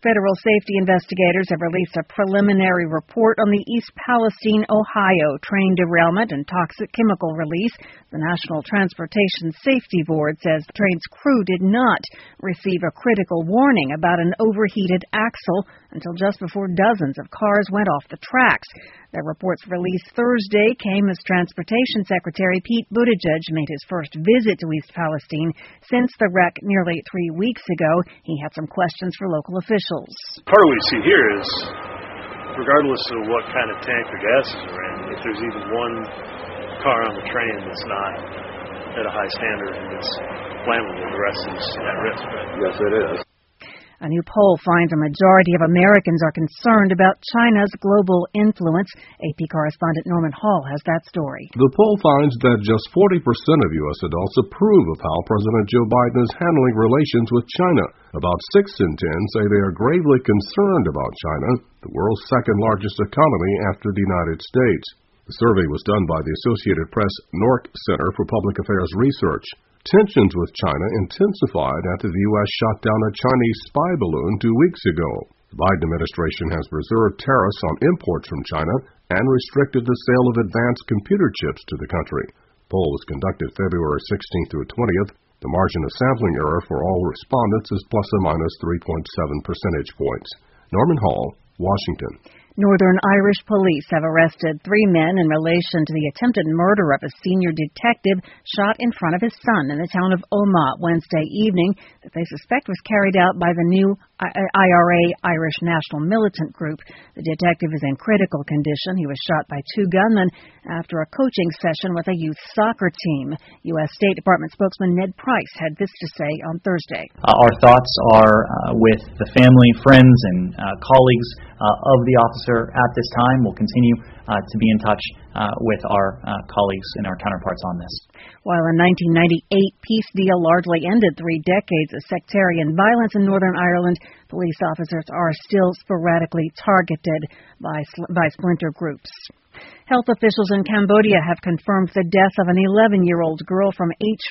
Federal safety investigators have released a preliminary report on the East Palestine, Ohio train derailment and toxic chemical release. The National Transportation Safety Board says the train's crew did not receive a critical warning about an overheated axle until just before dozens of cars went off the tracks. The report's released Thursday came as Transportation Secretary Pete Buttigieg made his first visit to East Palestine since the wreck nearly 3 weeks ago. He had some questions for local officials. Part of what you see here is, regardless of what kind of tank the gases are in, if there's even one car on the train that's not at a high standard and it's flammable, the rest is at risk, right? Yes, it is. A new poll finds a majority of Americans are concerned about China's global influence. AP correspondent Norman Hall has that story. The poll finds that just 40% of U.S. adults approve of how President Joe Biden is handling relations with China. About 6 in 10 say they are gravely concerned about China, the world's second largest economy after the United States. The survey was done by the Associated Press NORC Center for Public Affairs Research. Tensions with China intensified after the U.S. shot down a Chinese spy balloon 2 weeks ago. The Biden administration has reserved tariffs on imports from China and restricted the sale of advanced computer chips to the country. The poll was conducted February 16th through 20th. The margin of sampling error for all respondents is plus or minus 3.7 percentage points. Norman Hall, Washington. Northern Irish police have arrested 3 men in relation to the attempted murder of a senior detective shot in front of his son in the town of Omagh Wednesday evening that they suspect was carried out by the new IRA, Irish National Militant Group. The detective is in critical condition. He was shot by 2 gunmen after a coaching session with a youth soccer team. U.S. State Department spokesman Ned Price had this to say on Thursday. Our thoughts are with the family, friends, and colleagues of the officer at this time. We'll continue to be in touch with our colleagues and our counterparts on this. While a 1998 peace deal largely ended 3 decades of sectarian violence in Northern Ireland, police officers are still sporadically targeted by splinter groups. Health officials in Cambodia have confirmed the death of an 11-year-old girl from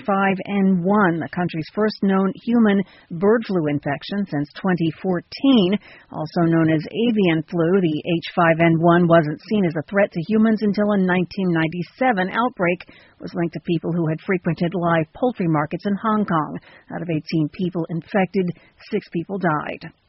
H5N1, the country's first known human bird flu infection since 2014. Also known as avian flu, the H5N1 wasn't seen as a threat to humans until a 1997 outbreak was linked to people who had frequented live poultry markets in Hong Kong. Out of 18 people infected, 6 people died.